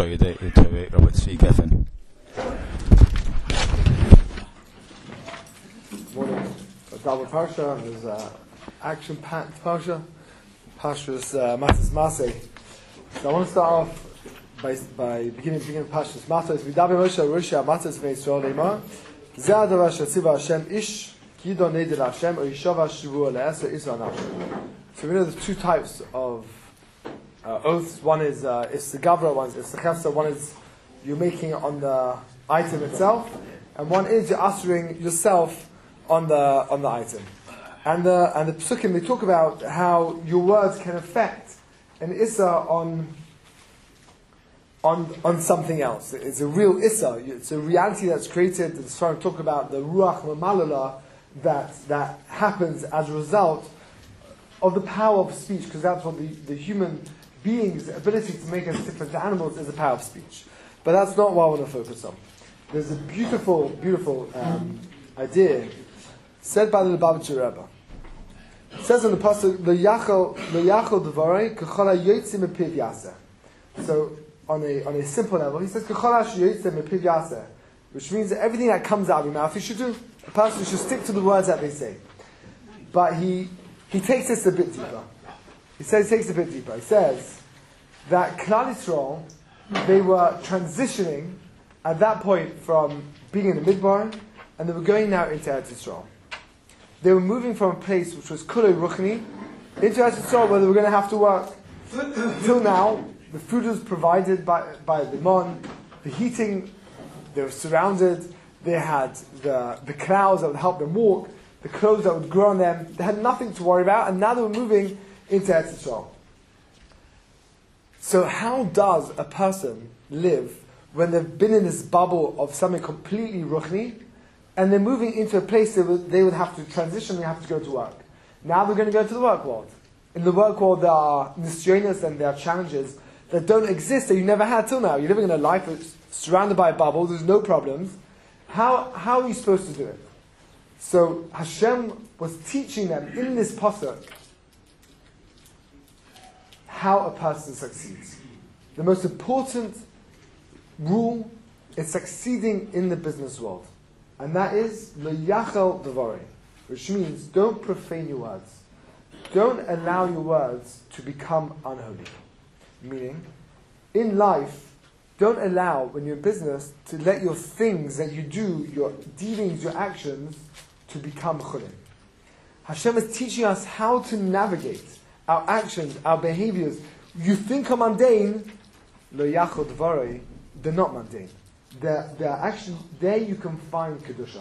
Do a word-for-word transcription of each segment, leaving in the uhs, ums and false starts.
Yudei Robert Tzvi Geffen. Morning. A double parsha. There's an action-packed parsha. Parshas uh, Matas Masei. So I want to start off by by beginning beginning Parshas Matas. V'daber Moshe Roshia Matas v'Yisrael Leimar. Zeh hadavar shetziva Hashem ish ki yidon neder Hashem or yishava shivua le'eser Israel Hashem. So we know there's two types of uh, oaths. One is uh, it's the gavra, one is the chesed. One is you're making it on the item itself, and one is you're uttering yourself on the on the item. And the and the psukim, they talk about how your words can affect an issa on on on something else. It's a real issa. It's a reality that's created. It's trying to talk about the ruach mamalala that that happens as a result of the power of speech, because that's what the, the human being's ability to make us different to animals is the power of speech. But that's not what I want to focus on. There's a beautiful, beautiful um, idea said by the Lubavitcher Rebbe. It says in the pasuk, "Lo yachol lo yachol devarei k'chol hayotzim mepiv yaseh." So on a on a simple level, he says k'chol hayotzim mepiv yaseh, which means that everything that comes out of your mouth you should do. A person should stick to the words that they say. But he he takes this a bit deeper. He says he takes it a bit deeper. He says that Klal Yisrael, they were transitioning at that point from being in the Midbar, and they were going now into Eretz Yisrael. They were moving from a place which was Kulei Ruchni into Eretz Yisrael where they were going to have to work. Till now, the food was provided by, by the Mon, the heating, they were surrounded, they had the, the clouds that would help them walk, the clothes that would grow on them, they had nothing to worry about, and now they were moving into Eretz Yisrael. So how does a person live when they've been in this bubble of something completely Ruchni, and they're moving into a place that would, they would have to transition, they have to go to work. Now they're going to go to the work world. In the work world there are nisyonos and there are challenges that don't exist, that you never had till now. You're living in a life that's surrounded by a bubble, there's no problems. How, how are you supposed to do it? So Hashem was teaching them in this pasuk how a person succeeds. The most important rule is succeeding in the business world. And that is lo yachol devarei, which means don't profane your words. Don't allow your words to become unholy. Meaning, in life, don't allow, when you're in business, to let your things that you do, your dealings, your actions, to become chulin. Hashem is teaching us how to navigate our actions, our behaviors. You think are mundane, lo yachol devarei, they're not mundane. They're, they're actually, there you can find Kedusha.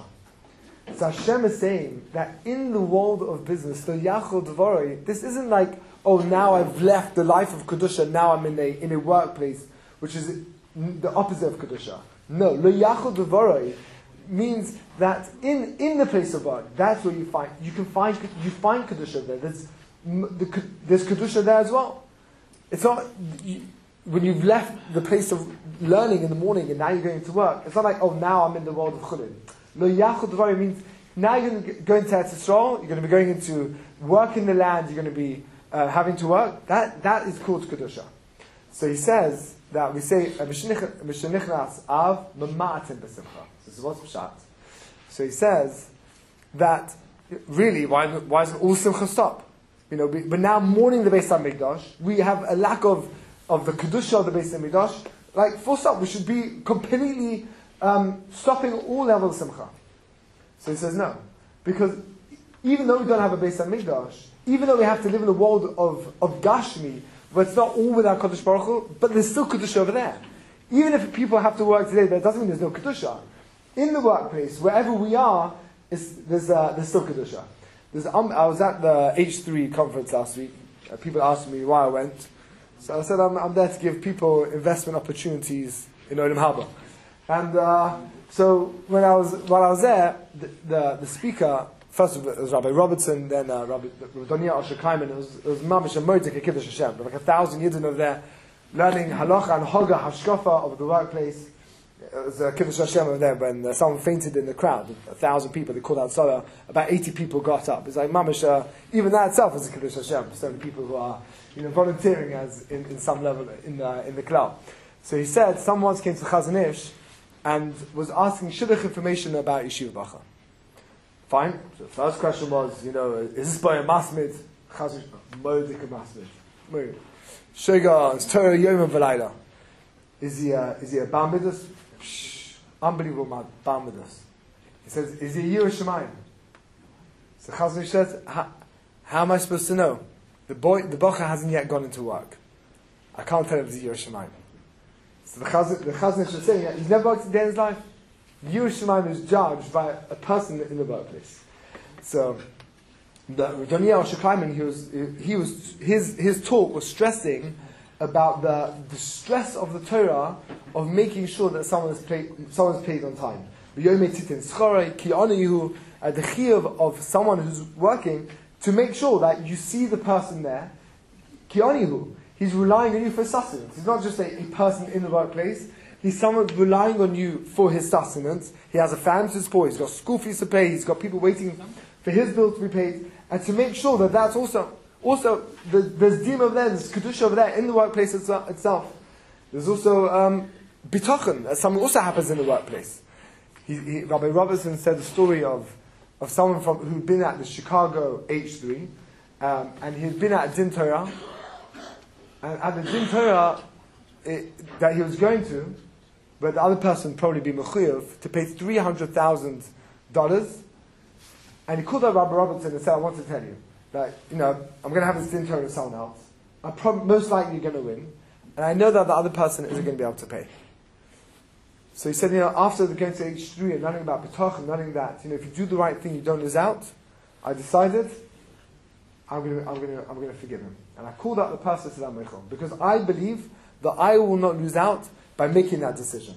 So Hashem is saying that in the world of business, the Yachol Dvorei, this isn't like, oh, now I've left the life of Kedusha, now I'm in a in a workplace, which is the opposite of Kedusha. No, the Yachol Dvorei means that in, in the place of work, that's where you find, you can find, you find Kedusha there. There's, the, there's Kedusha there as well. It's not, you, when you've left the place of learning in the morning and now you're going to work, it's not like, oh, now I'm in the world of Chulin. Lo yachol devarei means now you're going to go into Eretz Yisrael, you're going to be going into work in the land, you're going to be uh, having to work. That that is called Kedusha. So he says that we say, Mishenichnas av mama'atim b'simcha. This is what's pshat. So he says that really, why, why doesn't all simcha stop? You know, but now mourning the Beis HaMikdash, we have a lack of of the Kedusha of the Beis HaMikdash, like full stop, we should be completely um, stopping all levels of Simcha. So he says no. Because even though we don't have a Beis HaMikdash, even though we have to live in a world of, of Gashmi, where it's not all without Kodesh Baruch Hu, but there's still Kedusha over there. Even if people have to work today, that doesn't mean there's no Kedusha. In the workplace, wherever we are, is, there's, uh, there's still Kedusha. There's, um, I was at the H three conference last week. Uh, people asked me why I went. So I said, I'm, I'm there to give people investment opportunities in Olam Haba. And uh, so when I was while I was there, the, the, the speaker, first it was Rabbi Robertson, then uh, Rabbi Donia Osher Kaiman, it was, it was Mamish and Moedzik and Kiddush Hashem. Like a thousand years over there, learning halacha and hoga hashkafa of the workplace. It was uh, Kiddush Hashem over there when uh, someone fainted in the crowd. A thousand people, they called out Salah. About eighty people got up. It's like Mamish, uh, even that itself is a Kiddush Hashem. So many people who are, you know, volunteering as in, in some level in the in the club. So he said, someone once came to Chazon Ish and was asking shidduch information about Yeshiva Bacha. Fine. So the first question was, you know, is this by a masmid? Chazon Ish, modik a masmid. Shega, it's Torah Yom V'Layla. Is he a, is he a Bamidus? Unbelievable Bamidus. He says, is he a Yiras Shamayim? So Chazon Ish says, how, how am I supposed to know? The boy, the Bacha hasn't yet gone into work. I can't tell him he's a Yiras Shamayim. So the Chazon, the Chazon Ish is saying that he's never worked a day in his life. Yiras Shamayim is judged by a person in the workplace. So the Yoniel Shekaiman, he was, he was, his his talk was stressing about the the stress of the Torah of making sure that someone is paid, someone's paid on time. The chiyuv of someone who's working to make sure that you see the person there. Ki'anihu, he's relying on you for sustenance. He's not just a, a person in the workplace. He's someone relying on you for his sustenance. He has a family to support. He's got school fees to pay. He's got people waiting for his bill to be paid, and to make sure that that's also also the, there's dim over there, there's kedusha over there in the workplace itself. There's also um, bitachon, as something also happens in the workplace. He, he, Rabbi Robertson said the story of of someone from who'd been at the Chicago H three, um, and he'd been at Din Torah, and at the Din Torah it, that he was going to, but the other person probably be mechuyev to pay three hundred thousand dollars. And he called up Rabbi Robertson and said, I want to tell you that, you know, I'm going to have this Din Torah with someone else. I'm prob- most likely going to win. And I know that the other person isn't going to be able to pay. So he said, you know, after going to H three and learning about B'tach and learning that, you know, if you do the right thing, you don't lose out. I decided, I'm going to, I'm going to, I'm going to forgive him. And I called up the person to that because I believe that I will not lose out by making that decision.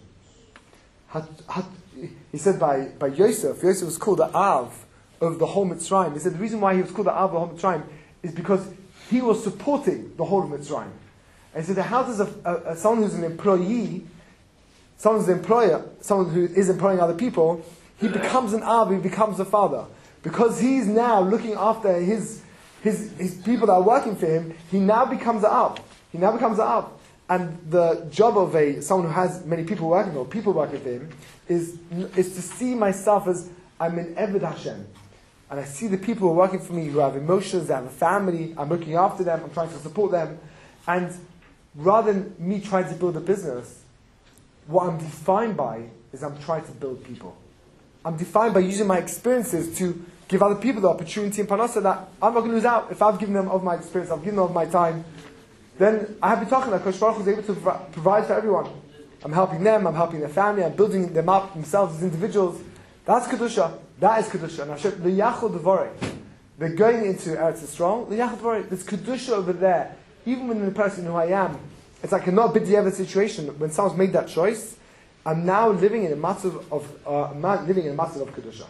He said by, by Yosef, Yosef was called the Av of the whole Mitzrayim. He said the reason why he was called the Av of the whole Mitzrayim is because he was supporting the whole of Mitzrayim. And he said, how does a, a, a, someone who's an employee, someone who's an employer, someone who is employing other people, he becomes an Av, he becomes a father. Because he's now looking after his, his, his people that are working for him, he now becomes an Av. He now becomes an Av. And the job of a someone who has many people working for, people working for him, is, is to see myself as I'm in Eved Hashem. And I see the people who are working for me who have emotions, they have a family, I'm looking after them, I'm trying to support them. And rather than me trying to build a business, what I'm defined by is I'm trying to build people. I'm defined by using my experiences to give other people the opportunity in Parnasa that I'm not going to lose out. If I've given them of my experience, I've given them of my time, then I have been talking that Kosh Baruch Hu is able to provide for everyone. I'm helping them, I'm helping their family, I'm building them up themselves as individuals. That's Kedusha. That is Kedusha. And Hashem, the Yachol Devorei. They're going into Eretz Yisrael. The Yachol Devorei. There's Kedusha over there. Even when the person who I am, it's like a not b'diavad situation. When someone's made that choice, I'm now living in a matzav of uh, living in a matzav of Kedusha.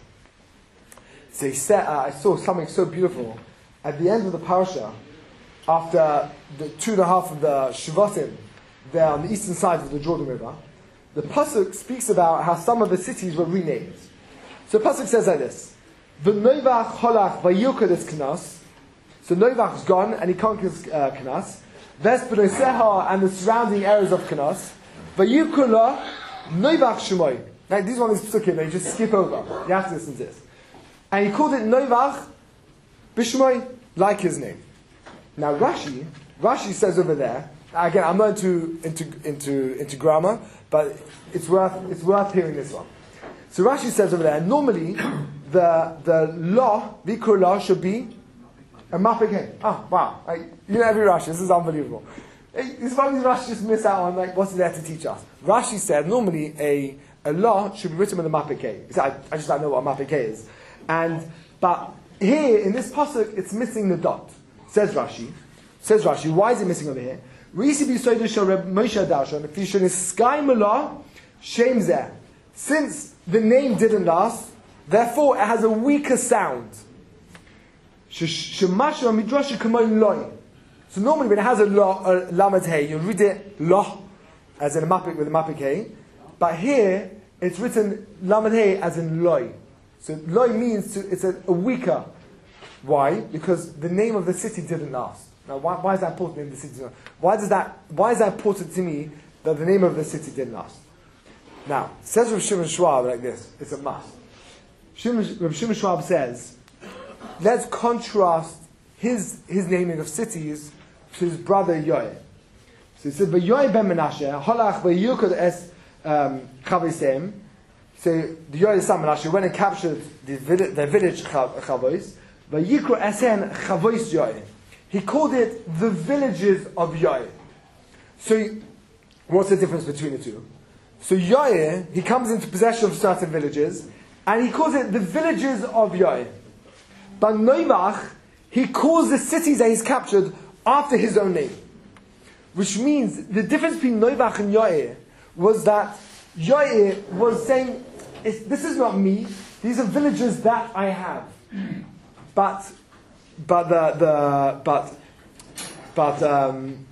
So he said, uh, I saw something so beautiful at the end of the parasha, after the two and a half of the Shvatim, there on the eastern side of the Jordan River. The pasuk speaks about how some of the cities were renamed. So the pasuk says like this: "V'noivach holach vayilkod es Knas." So Noivach's gone and he conquers uh, Knas. Ves b'noseha and the surrounding areas of Knas. Vayilkula Noivach Shemoy. Now these one is psukim that you just skip over. You have to listen to this. And he called it Noivach b'Shmoy, like his name. Now Rashi, Rashi says over there. Again, I'm not into into into into grammar, but it's worth it's worth hearing this one. So Rashi says over there, normally the the law, Vikur law, should be a mapik. Ah, wow! Like, you know every Rashi. This is unbelievable. It's funny Rashi just miss out on like what's there to teach us. Rashi said normally a a law should be written with a mapik. I, I just don't know what a mapik is, and but here in this pasuk it's missing the dot. Says Rashi. Says Rashi. Why is it missing over here? Since the name didn't last, therefore it has a weaker sound. So normally when it has a lo, a lamed hey, you read it lo, as in a mapik with a mapik hey, but here it's written lamed hey as in loy. So loy means to, it's a, a weaker. Why? Because the name of the city didn't last. Now, why, why is that important in the city? Why does that? Why is that important to me that the name of the city didn't last. Now, says Rav Shimon Schwab like this, it's a must. Shimon, Rav Shimon Schwab says, let's contrast his, his naming of cities to his brother Yoel. So he says, Yoel ben Menashe, Holach v'yukod es Chavosem. So the Yoel son Menashe went and captured the, the village Chavos. V'yikro esen Chavos Yoel. He called it the villages of Yoel. So what's the difference between the two? So Yoel, he comes into possession of certain villages, and he calls it the villages of Yoel. But Noivach, he calls the cities that he's captured after his own name. Which means the difference between Noivach and Yoel was that Yoel was saying, this is not me, these are villages that I have. But, but the, the, but, but, um,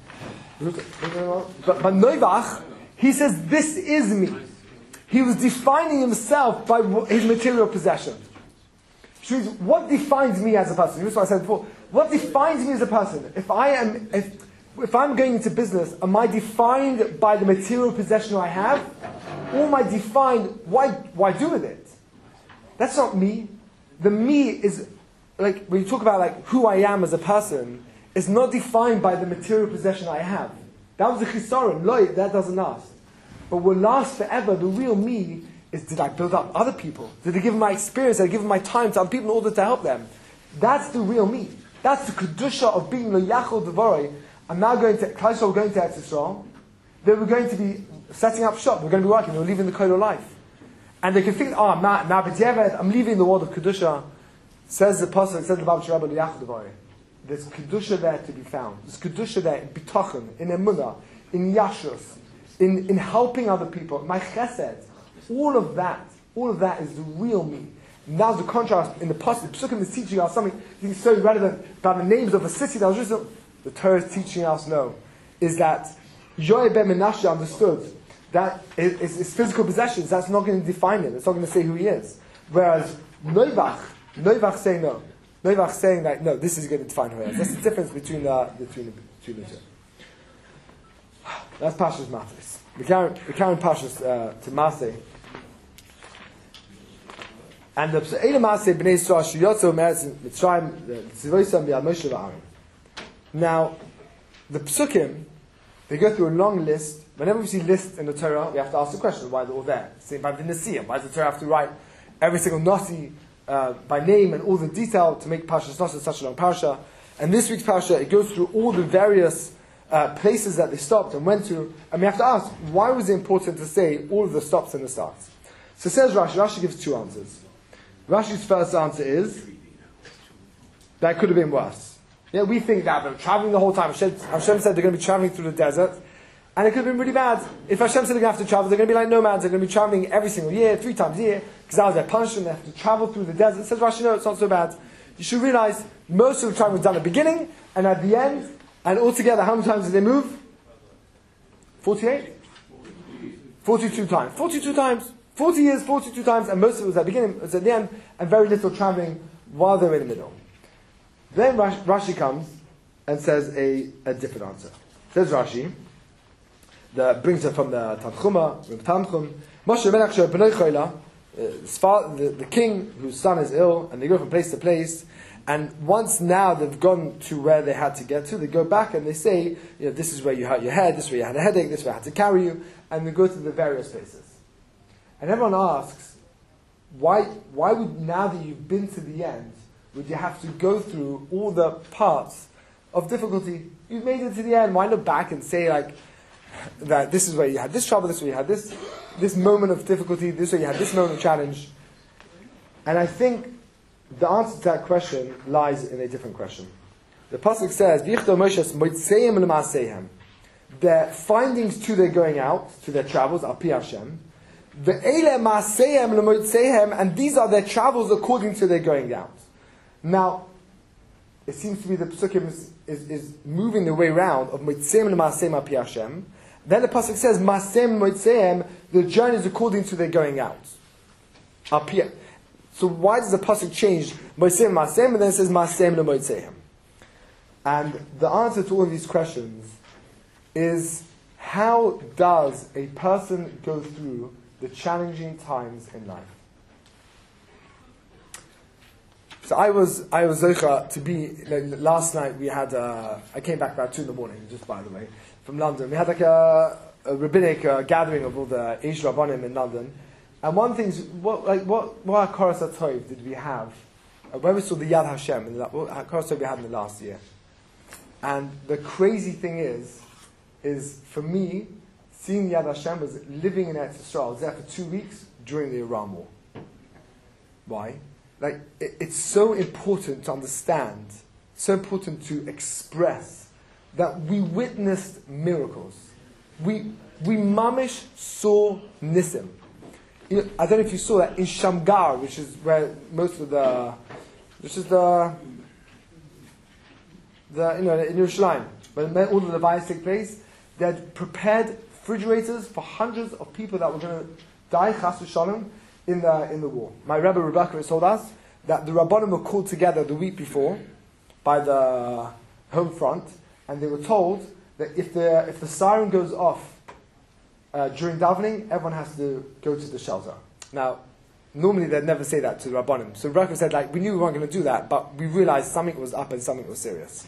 but, but Noivach, he says, this is me. He was defining himself by his material possession. Which means, what defines me as a person? This is what I said before. What defines me as a person? If I am, if, if I'm going into business, am I defined by the material possession I have? Or am I defined, why, why do with it? That's not me. The me is, like, when you talk about like who I am as a person, is not defined by the material possession I have. That was the chisaron. Loy, that doesn't last. But what lasts forever, the real me, is did I build up other people? Did I give my experience? Did I give my time to other people in order to help them? That's the real me. That's the kedusha of being lo yachol devorei. I'm now going to, Klal Yisrael, we're going to Eretz Yisrael. Then we're going to be setting up shop. We're going to be working. We're leaving the code of life. And they can think, oh, now, now b'diavad, I'm leaving the world of kedusha. Says the Apostle, says the Baal Shem Rabbi lo yachol devorei. There's kedusha there to be found. There's kedusha there in bitachon, in emunah, in yashrus, in, in helping other people, my chesed. All of that, all of that is the real me. And that's the contrast in the Pasuk. The Psukim is teaching us something so relevant about the names of a city that was just the Torah is teaching us no, is that Yoel ben Menashe understood that his physical possessions, that's not going to define him. It's not going to say who he is. Whereas Noivach, Noivach saying no. Noivach saying that no, this is going to define who he is. That's the difference between the between the, between the two. That's Pashas Matis. We carry we carry Pashas uh, to Maseh. And the Eile Maseh Bnei Yisrael Shuyotzo Meretz Mitzrayim Tzivoisam B'Yad Moshe V'Aaron. Now, the Psukim, they go through a long list. Whenever we see lists in the Torah, we have to ask the question, why they're all there? Same by the Nasiim. Why does the Torah have to write every single Nasi uh, by name and all the detail to make Parshas Nasi such a long parsha? And this week's parsha, it goes through all the various uh, places that they stopped and went to. And we have to ask, why was it important to say all of the stops and the starts? So it says Rashi, Rashi gives two answers. Rashi's first answer is, that could have been worse. Yeah, we think that they're traveling the whole time. Hashem, Hashem said they're going to be traveling through the desert, and it could have been really bad. If Hashem said they're going to have to travel, they're going to be like nomads, they're going to be traveling every single year, three times a year, because that was their punishment, they have to travel through the desert. It says Rashi, no, it's not so bad. You should realize, most of the travel was done at the beginning, and at the end, and altogether, how many times did they move? forty-eight? forty-two times. forty-two times. forty years, forty-two times, and most of it was at the beginning, it was at the end, and very little traveling while they were in the middle. Then Rashi, Rashi comes and says a, a different answer. Says Rashi, that brings it from the Tanchuma, from Tanchum, Moshe ben Achshor b'nei Chola, the, the king whose son is ill, and they go from place to place, and once now they've gone to where they had to get to, they go back and they say, you know, this is where you hurt your head, this is where you had a headache, this is where I had to carry you, and they go to the various places. And everyone asks, why, why would, now that you've been to the end, would you have to go through all the parts of difficulty? You've made it to the end. Why look back and say like that this is where you had this trouble, this is where you had this this moment of difficulty, this is where you had this moment of challenge? And I think the answer to that question lies in a different question. The pasuk says, their findings to their going out, to their travels, al pi Hashem, and these are their travels according to their going out. Now, it seems to be the Psukim is, is, is moving the way around of Moitzeim L'Maaseh Al Pi Hashem. Then the Pasuk says, Maaseh Moitzeim, the journey is according to their going out. Al Pi. So why does the Pasuk change Moitzeim Maaseh and then it says Maaseh L'Moitzeim? And the answer to all of these questions is how does a person go through the challenging times in life? So I was I was zocha to be like, last night. We had uh, I came back about two in the morning, just by the way, from London. We had like a, a rabbinic uh, gathering of all the Eish Rabbanim in London, and one thing is what like what what Koras HaTov did we have? Uh, where we saw the Yad Hashem, and what Koras HaTov we had in the last year. And the crazy thing is, is for me, seeing Yad Hashem was living in Eretz Yisrael. I was there for two weeks during the Iran War. Why? Like, it, it's so important to understand, so important to express that we witnessed miracles. We, we mamish saw Nisim. You know, I don't know if you saw that in Shamgar, which is where most of the, which is the, the you know, in Yerushalayim, where all the Levites take place, they had prepared refrigerators for hundreds of people that were going to die, chas v'shalom, in the in the war. My Rebbe Rebecca has told us that the Rabbanim were called together the week before by the home front, and they were told that if the if the siren goes off uh, during davening, everyone has to go to the shelter. Now, normally they'd never say that to the Rabbanim. So Rebecca said, like, we knew we weren't going to do that, but we realized something was up and something was serious.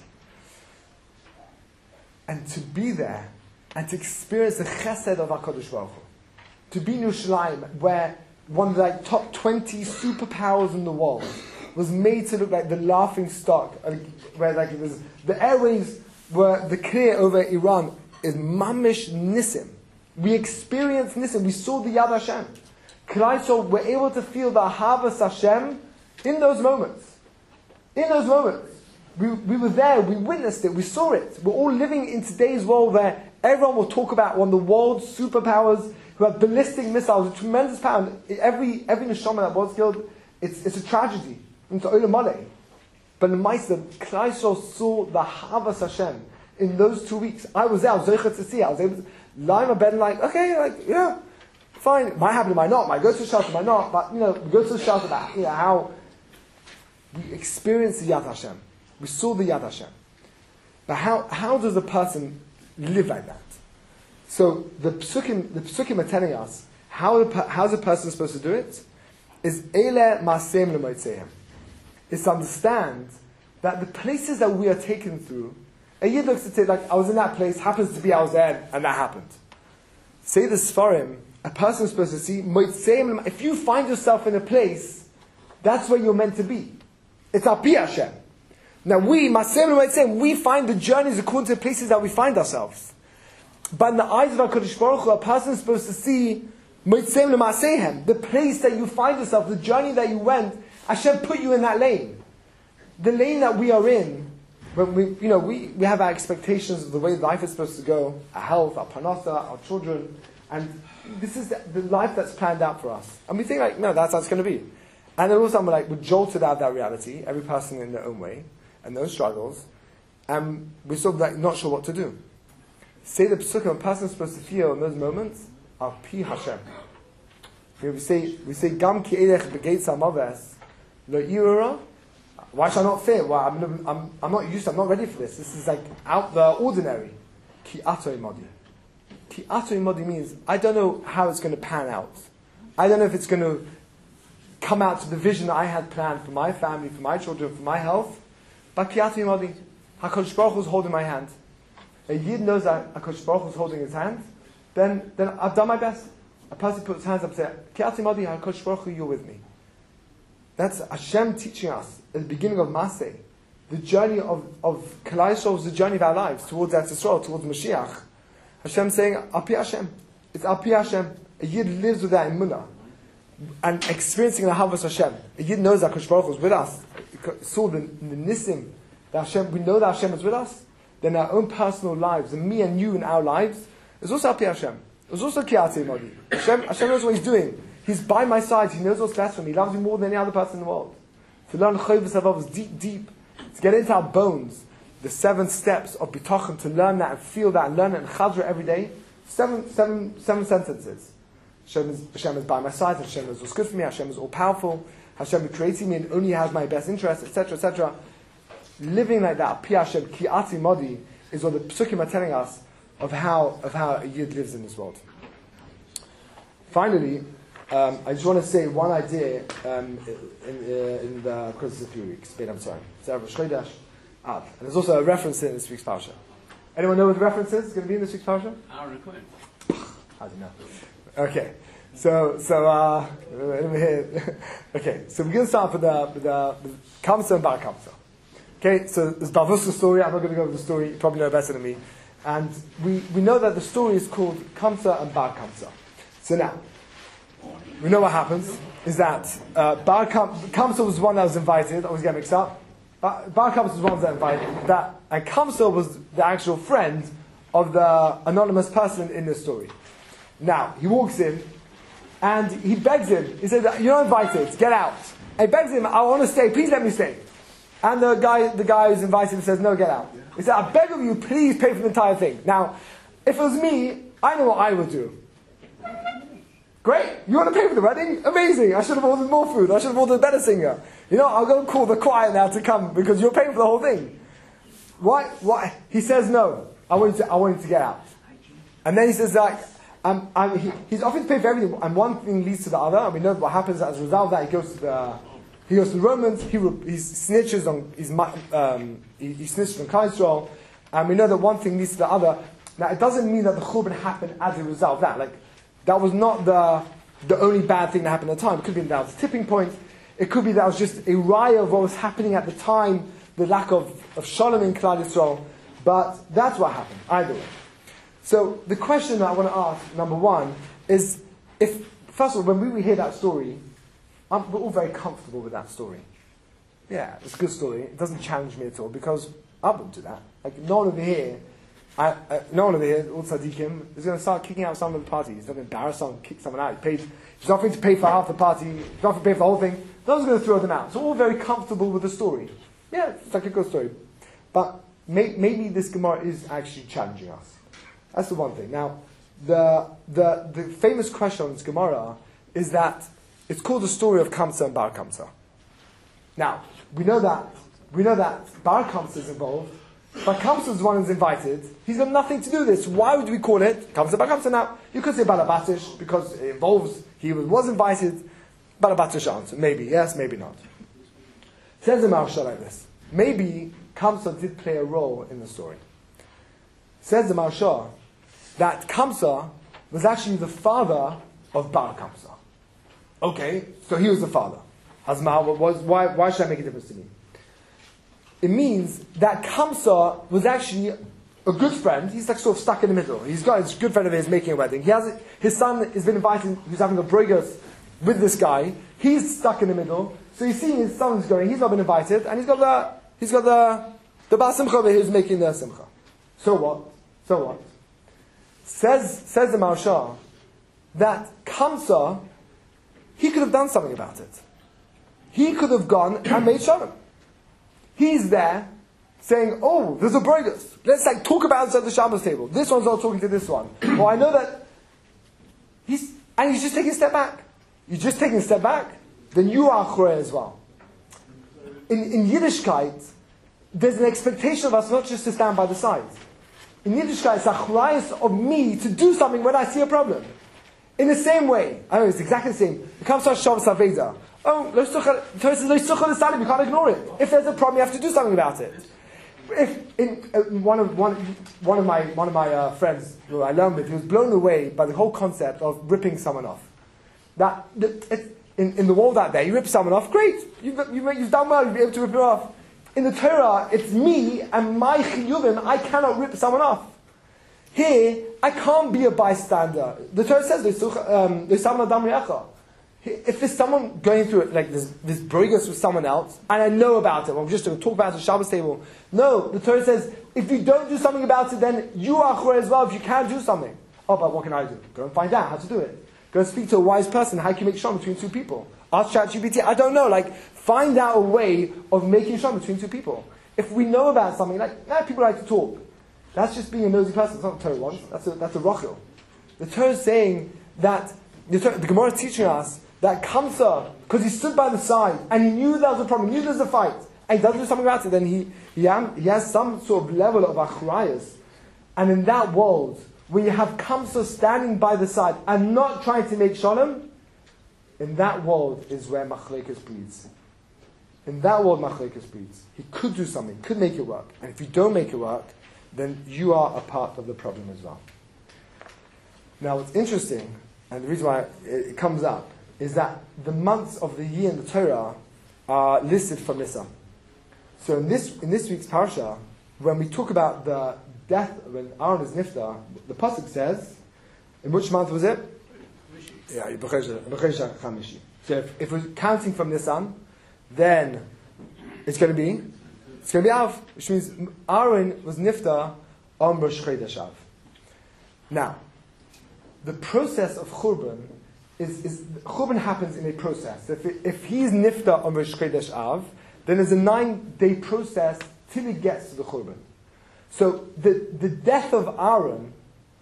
And to be there and to experience the chesed of HaKadosh Baruch Hu, to be in Yerushalayim, where one of the like, top twenty superpowers in the world was made to look like the laughing stock, uh, where like it was, the airwaves were the clear over Iran is mamish nisim. We experienced nisim. We saw the Yad Hashem. Klal were able to feel the Ahavas Hashem in those moments. In those moments. We, we were there, we witnessed it, we saw it. We're all living in today's world where everyone will talk about one of the world's superpowers who have ballistic missiles, a tremendous power. Every every neshama that was killed, it's it's a tragedy. It's olam maleh. But in Ma'aseh, Klal Yisrael saw the Havas Hashem in those two weeks. I was there, I was zocher to see it. I was able to lie in my bed and like, okay, like, yeah, fine. Might happen, might not. Might go to the shelter, might not. But, you know, we go to the shelter, but, you know, how we experienced the Yad Hashem. We saw the Yad Hashem. But how, how does a person live like that? So the psukim, the psukim are telling us how the, how's a person supposed to do it? Is Eile Maseim L'Moitzeim. Is to understand that the places that we are taken through, a yid looks at it like, I was in that place, happens to be I was there, and that happened. Say the Sfarim, a person is supposed to see, Moitzeim, if you find yourself in a place, that's where you're meant to be. It's Al Pi Hashem. Now we, Maseim L'Moitzeim, we find the journeys according to the places that we find ourselves. But in the eyes of HaKadosh Baruch Hu, a person is supposed to see Moitzeim L'Maseihem, the place that you find yourself, the journey that you went, Hashem put you in that lane. The lane that we are in, when we, you know, we, we have our expectations of the way life is supposed to go, our health, our parnasa, our children, and this is the, the life that's planned out for us. And we think like, no, that's how it's going to be. And then also we're like, we're jolted out of that reality, every person in their own way, and those struggles, and we're sort of like not sure what to do. Say the psukim, a person is supposed to feel in those moments, Al Pi Hashem. You know, we say, we say, Gam ki elech begeitz ha'maves, lo irura. Why should I not fear? Well, I'm, I'm, I'm not used to, I'm not ready for this. This is like out the ordinary. Ki ato imodi. Ki ato imodi means, I don't know how it's going to pan out. I don't know if it's going to come out to the vision that I had planned for my family, for my children, for my health. But ki ato imodi. HaKadosh Baruch Hu is holding my hand. A yid knows that HaKadosh Baruch Hu is holding his hand, then, then I've done my best. A person puts his hands up and says, Ki ato imodi, HaKadosh Baruch Hu, you're with me. That's Hashem teaching us at the beginning of Maseh. The journey of, of Klal Yisrael is the journey of our lives towards Eretz Yisrael, towards Mashiach. Hashem saying, Al Pi Hashem. It's Al Pi Hashem. A yid lives with that emunah and experiencing the Havas Hashem. A yid knows that HaKadosh Baruch Hu is with us. He saw the, the Nisim, that Hashem, we know that Hashem is with us. Then our own personal lives, and me and you in our lives, is also Al Pi Hashem. It's also Ki ato imodi. Hashem, Hashem knows what He's doing. He's by my side. He knows what's best for me. He loves me more than any other person in the world. To learn Chovos Havav is deep, deep. To get into our bones, the seven steps of bitachon, to learn that and feel that and learn it in Chazra every day. Seven, seven, seven sentences. Hashem is, Hashem is by my side. Hashem is what's good for me. Hashem is all powerful. Hashem is creating me and only has my best interest, et cetera, et cetera. Living like that, Pi Hashem, Ki ato imodi, is what the Psukim are telling us. of how of how a Yid lives in this world. Finally, um, I just want to say one idea um, in, uh, in the course of a few weeks. I'm sorry. And there's also a reference in this week's parsha. Anyone know what the reference is? It's going to be in this week's parsha? Aaron and Cohen. I don't know. Okay, so so uh, over here. Okay, so we're going to start with the with the, the Kamsa and Bar Kamsa. Okay, so there's Bavuska's story. I'm not going to go over the story. You probably know better than me. And we, we know that the story is called Kamsa and Bar Kamsa. So now, we know what happens is that uh, Bar Kam- Kamsa was the one that was invited. I always get mixed up. Bar, Bar Kamsa was the one that was invited. That, and Kamsa was the actual friend of the anonymous person in the story. Now, he walks in and he begs him. He says, "You're not invited. Get out." And he begs him, "I want to stay. Please let me stay." And the guy, the guy who's invited him says, "No, get out." He said, "I beg of you, please pay for the entire thing." Now, if it was me, I know what I would do. Great, you want to pay for the wedding? Amazing, I should have ordered more food, I should have ordered a better singer. You know, I'll go call the choir now to come because you're paying for the whole thing. Why? Why? He says, "No, I want you to, I want you to get out." And then he says, like, um, um, he, he's offering to pay for everything, and one thing leads to the other, and we know what happens as a result of that. He goes to the He goes to the Romans, he, he snitches on, he's, um, he, he snitches on Klal Yisrael, and we know that one thing leads to the other. Now, it doesn't mean that the Churban happened as a result of that. Like, that was not the the only bad thing that happened at the time. It could be that was a tipping point. It could be that was just a raya of what was happening at the time, the lack of, of Shalom in Klal Yisrael. But that's what happened, either way. So, the question that I want to ask, number one, is if, first of all, when we hear that story, I'm, we're all very comfortable with that story. Yeah, it's a good story. It doesn't challenge me at all because I wouldn't do that. Like, no one over here, I, I, no one over here, all tzaddikim, is going to start kicking out someone of the party. He's not going to embarrass someone, kick someone out. He paid, he's offering to pay for half the party, he's offering to pay for the whole thing. No one's going to throw them out. So we're all very comfortable with the story. Yeah, it's like a good story. But may, maybe this Gemara is actually challenging us. That's the one thing. Now, the the the famous question on this Gemara is that it's called the story of Kamsa and Bar Kamsa. Now, we know that we know that Bar Kamsa is involved, but Kamsa is the one who's invited. He's got nothing to do with this. Why would we call it Kamsa Bar Kamsa? Now, you could say Balabatish because it involves he was, was invited. Balabatish answer. Maybe yes, maybe not. Says the Maharsha like this. Maybe Kamsa did play a role in the story. Says the Maharsha that Kamsa was actually the father of Bar Kamsa. Okay, so he was the father. Hazma, was, why, why should I make a difference to me? It means that Kamsa was actually a good friend. He's like sort of stuck in the middle. He's got his good friend of his making a wedding. He has his son has been invited. He's having a broigas with this guy. He's stuck in the middle. So he's seeing his son's going. He's not been invited, and he's got the he's got the the Bar Simcha over here who's making the Simcha. So what? So what? Says says the Maharsha that Kamsa, he could have done something about it. He could have gone and made shalom. He's there saying, "Oh, there's a broigas. Let's like talk about it at the Shabbos table. This one's not talking to this one." Well, I know that he's and he's just taking a step back. You're just taking a step back. Then you are achrei as well. In, in Yiddishkeit, there's an expectation of us not just to stand by the side. In Yiddishkeit, it's achrayus of me to do something when I see a problem. In the same way, I know it's exactly the same. It comes to Shabbos Aveda. Oh, the Torah says, you can't ignore it. If there's a problem, you have to do something about it. If in, uh, one of one one of my one of my uh, friends who I learned with, he was blown away by the whole concept of ripping someone off. That it, in, in the world out there, you rip someone off, great. You've, you've, you've done well. You'll be able to rip it off. In the Torah, it's me and my chiyuvim. I cannot rip someone off. Here, I can't be a bystander. The Torah says, um, if there's someone going through it, like this, this broigas with someone else, and I know about it, I'm just going to talk about it at the Shabbos table. No, the Torah says, if you don't do something about it, then you are achrei as well if you can't do something. Oh, but what can I do? Go and find out how to do it. Go and speak to a wise person. How can you make shalom between two people? Ask ChatGPT. I don't know. Like, find out a way of making shalom between two people. If we know about something, like, nah, people like to talk. That's just being a nosy person. It's not what the Torah wants. That's a, that's a rochel. The Torah is saying that, the, Torah, the Gemara is teaching us that Kamsa, because he stood by the side, and he knew there was a problem, he knew there was a fight, and he doesn't do something about it, then he, he, am, he has some sort of level of achrayus And in that world, where you have Kamsa standing by the side and not trying to make shalom, in that world is where machlekes breeds. In that world, machlekes breeds. He could do something, could make it work. And if you don't make it work, then you are a part of the problem as well. Now, what's interesting, and the reason why it, it comes up, is that the months of the year in the Torah are listed from Nisan. So in this in this week's parsha, when we talk about the death, when Aaron is niftar, the pasuk says, in which month was it? Yeah, B'chodesh Chamishi. So if, if we're counting from Nisan, then it's going to be it's going to be Av, which means Aaron was niftar on Rosh Chodesh Av. Now, the process of Churban is, is Churban happens in a process. If it, if he's niftar on Rosh Chodesh Av, then there's a nine-day process till he gets to the Churban. So the, the death of Aaron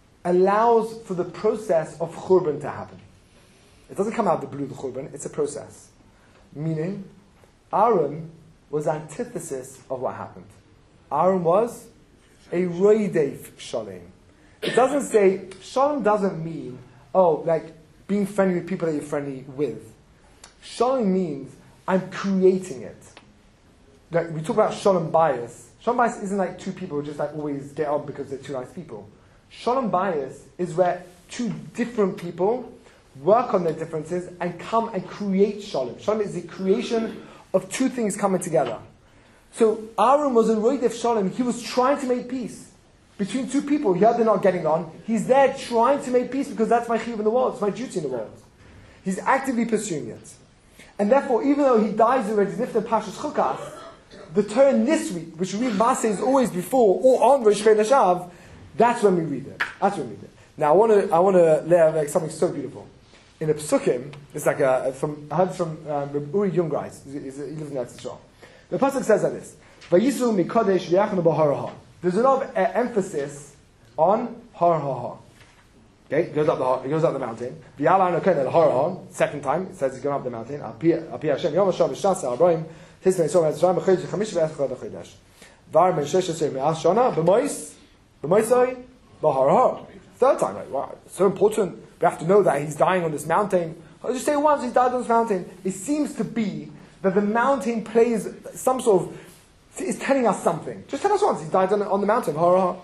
allows for the process of Churban to happen. It doesn't come out of the blue, the Churban, it's a process. Meaning, Aaron was antithesis of what happened. Aaron was a roidef shalom. It doesn't say, shalom doesn't mean, oh, like being friendly with people that you're friendly with. Shalom means, I'm creating it. Like, we talk about shalom bias. Shalom bias isn't like two people who just like always get on because they're two nice people. Shalom bias is where two different people work on their differences and come and create shalom. Shalom is the creation of two things coming together. So Aaron was in roidef shalom. He was trying to make peace between two people. Here they're not getting on. He's there trying to make peace because that's my chiyuv in the world. It's my duty in the world. He's actively pursuing it. And therefore, even though he dies already, Nifta Pashas Chukas, the Torah this week, which we read Maaseh is always before or on Rosh Chodesh Av, that's when we read it. That's when we read it. Now I want to I want to lay out like something so beautiful. In the Psukim, it's like a, from I heard from um, Uri Jungreis. He lives in Eretz Yisrael. The pasuk says like this: "Vayisu mikodesh v'yachnu b'har. There's a lot of uh, emphasis on har ha ha. Okay, he goes up the he goes up the mountain. V'yala anoken el har ha. Second time, it says he's going up the mountain. Api Hashem yom hashav v'shasa abrahim. Tismei yisrael v'tzrayim b'chodesh chamish v'echad chodesh. Var ben shesh yisrael me'as shana b'mois b'moisai b'har ha. Third time, right? Wow, it's so important. We have to know that he's dying on this mountain. I'll just say once he died on this mountain. It seems to be that the mountain plays some sort of, is telling us something. Just tell us once he died on, on the mountain. Oh.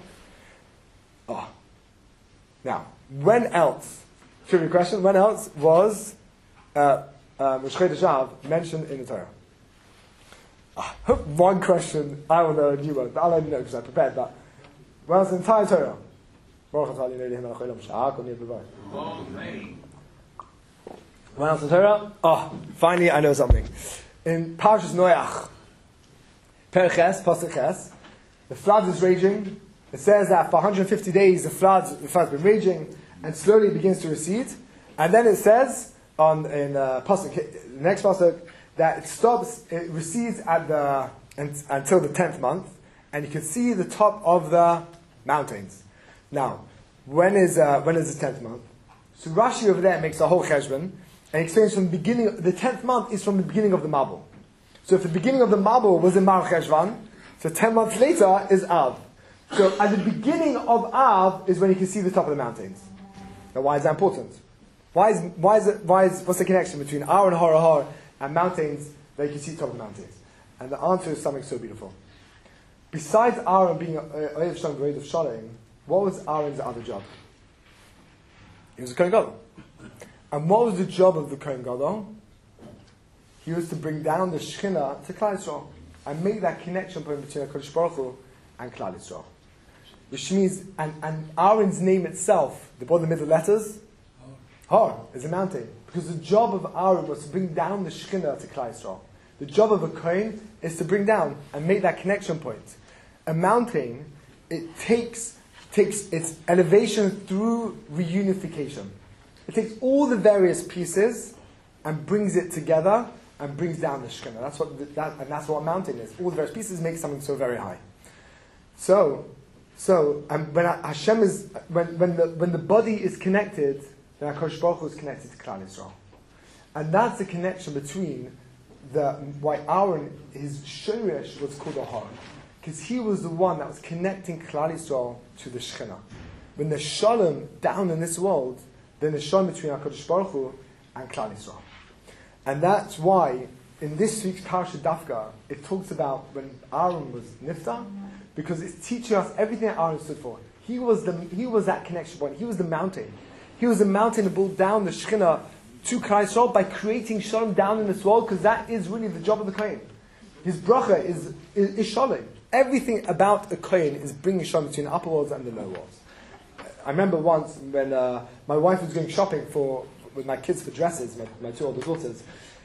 Now, when else, trivia question, when else was uh, um, Rosh Chodesh Av mentioned in the Torah? Ah, one question, I will know a new one, but I'll only know because I prepared that. When else in the entire Torah? When else in Torah? Oh, finally I know something. In Parshas Noach, Perches, Pasuk Ches, the flood is raging. It says that for one hundred fifty days the flood the flood's been raging and slowly begins to recede. And then it says on in uh, Pasuk, the next Pasuk, that it stops, it recedes at the until the tenth month, and you can see the top of the mountains. Now, when is uh, when is the tenth month? So Rashi over there makes a whole cheshbon and he explains from the beginning. The tenth month is from the beginning of the Mabul. So if the beginning of the Mabul was in Mar Cheshvan, so ten months later is Av. So at the beginning of Av is when you can see the top of the mountains. Now, why is that important? Why is why is it why is what's the connection between Ar and Har Har and mountains that you can see the top of the mountains? And the answer is something so beautiful. Besides Aaron being Oyev Shalom V'Oyev of Shalom, what was Aaron's other job? He was a Kohen Gadol. And what was the job of the Kohen Gadol? He was to bring down the Shechina to Klal Yisrael and make that connection between HaKadosh Baruch Hu and Klal Yisrael. Which means, and, and Aaron's name itself, the bottom middle letters, Har, is a mountain. Because the job of Aaron was to bring down the Shechina to Klal Yisrael. The job of a Kohen is to bring down and make that connection point. A mountain, it takes takes its elevation through reunification. It takes all the various pieces and brings it together and brings down the Shekhinah. That's what the, that, and that's what a mountain is. All the various pieces make something so very high. So, so and when Hashem is when when the when the body is connected, then HaKadosh Baruch Hu is connected to Klal Yisrael, and that's the connection between the why Aaron his shorish was called a har. because he was the one that was connecting Klal Yisrael to the Shekhinah. When there's shalom down in this world, then there's shalom between HaKadosh Baruch Hu and Klal Yisrael. And that's why in this week's Parashat Dafka, it talks about when Aaron was Niftar, because it's teaching us everything that Aaron stood for. He was the he was that connection point. He was the mountain. He was the mountain that brought down the Shekhinah to Klal Yisrael by creating shalom down in this world, because that is really the job of the Kohen. His bracha is, is, is shalom. Everything about a Kohen is bringing shalom between the upper worlds and the lower worlds. I remember once when uh, my wife was going shopping for with my kids for dresses, my, my two older daughters,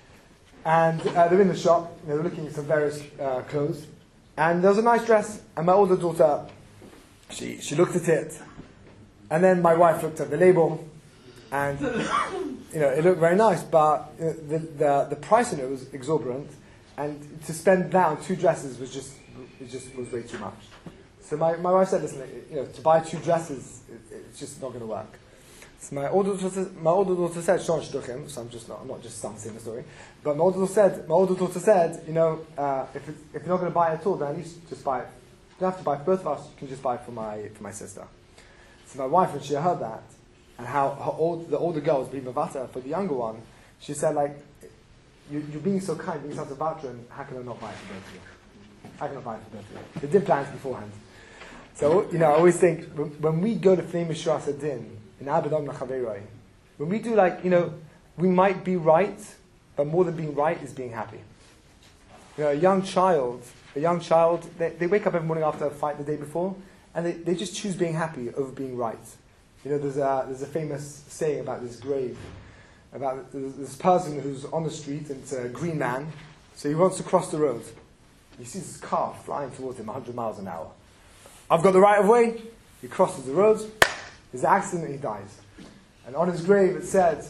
and uh, they were in the shop, they were looking at some various uh, clothes, and there was a nice dress, and my older daughter, she, she looked at it, and then my wife looked at the label, and you know, it looked very nice, but uh, the, the the price on it was exorbitant, and to spend that on two dresses was just it just was way too much. So my, my wife said, listen, you know, to buy two dresses, it, it's just not going to work. So my older daughter, my older daughter said, "Shon shduchim." So I'm just not, I'm not just saying the story. But my older daughter said, my older daughter said, you know, uh, if it, if you're not going to buy it at all, then at least just buy it. You don't have to buy it for both of us. You can just buy it for my for my sister. So my wife, when she heard that, and how her old, the older girl was being mavata for the younger one, she said, like, you, you're being so kind, being such a veteran. How can I not buy it for both of you? How can I buy it for both of you? They did plans beforehand. So, you know, I always think, when, when we go to Fnei Mishras Adin, in Abedam Nachaveroi, when we do like, you know, we might be right, but more than being right is being happy. You know, a young child, a young child, they, they wake up every morning after a fight the day before, and they, they just choose being happy over being right. You know, there's a, there's a famous saying about this grave, about this person who's on the street, and it's a green man, so he wants to cross the road. He sees his car flying towards him one hundred miles an hour. I've got the right of way. He crosses the road. There's an accident and he dies. And on his grave it said,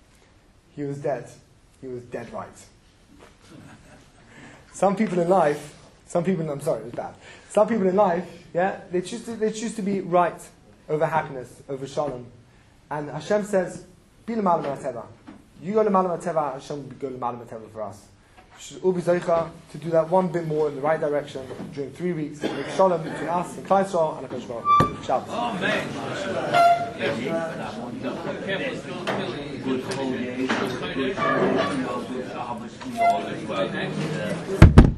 he was dead. He was dead right. Some people in life, some people, I'm sorry, it was bad. Some people in life, yeah, they choose to, they choose to be right over happiness, over shalom. And Hashem says, be l'malam ha'teva. You go l'malam ha'teva, Hashem will go l'malam ha'teva for us. Should all be zeicha to do that one bit more in the right direction during three weeks to make shalom between us and Klal Yisrael and HaKadosh Baruch Hu. Shabbos. Good